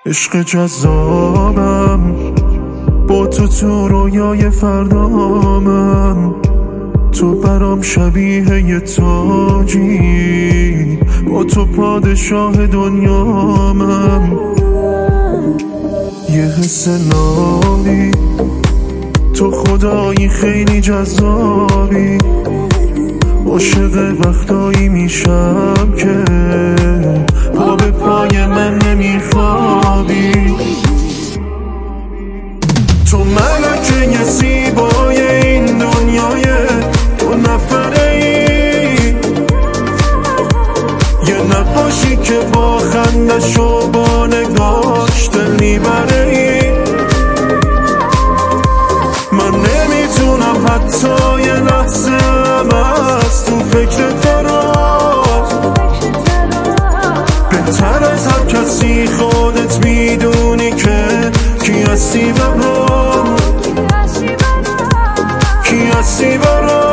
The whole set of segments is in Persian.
عشق جذابم، با تو رویای فردامم. تو برام شبیه یه تاجی، با تو پادشاه دنیامم. یه حس نابی، تو خدایی خیلی جذابی. عاشق وقتایی میشم که پا به پای من نمیخوابی. تو ملکه زیبای این دنیای دو نفره ای، یه نقاشی که با خندش و با نگاش دل میبره ای. من نمیتونم حتی یه لحظه هم از تو فکر تراز. بهتر از هر کسی خودت میدونی که کی هستی برام، کی هستی برام.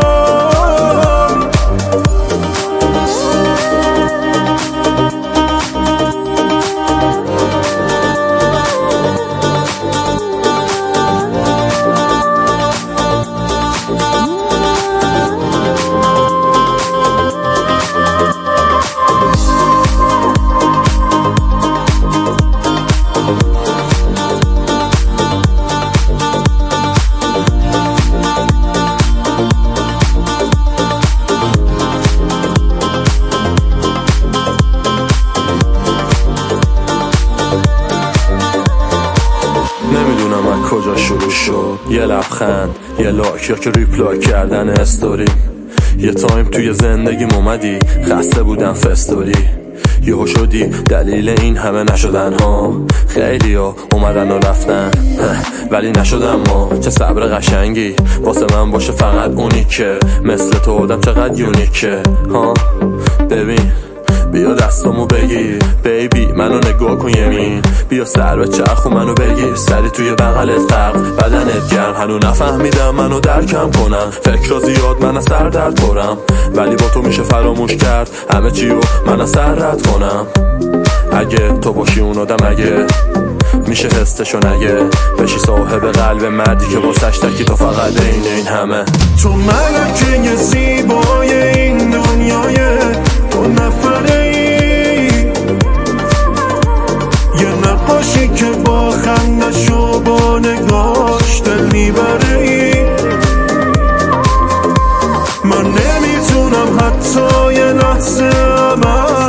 نمیدونم از کجا شروع شد، یه لبخند، یه لایک یا که ریپلای کردن استوری. یه تایم توی زندگیم اومدی، خسته بودم فستوری. یهو شدی دلیل این همه نشدن ها. خیلی ها اومدن و رفتن ولی نشدم ما. چه صبر قشنگی واسه من باشه فقط اونی که مثل تو آدم چقدر یونیکه ها. ببین بیا دستامو بگیر بیبی، منو نگاه کن یمین. بیا سر به چرخ و منو بگیر، سری توی بغلت غرق، بدنت گرم. هنو نفهمیدم منو درکم کنم، فکر زیاد من از سر درد پرم. ولی با تو میشه فراموش کرد همه چیو من از سر رد کنم. اگه تو باشی اون آدم، اگه میشه حسشو نگه بشی صاحب قلب مردی که واسش تکی تو فقط این همه. تو ملکه زیبای این دنیای دو نفره ای، یه نقاشی که با خندش و با نگاش دل میبره ای. من نمیتونم حتی یه لحظه هم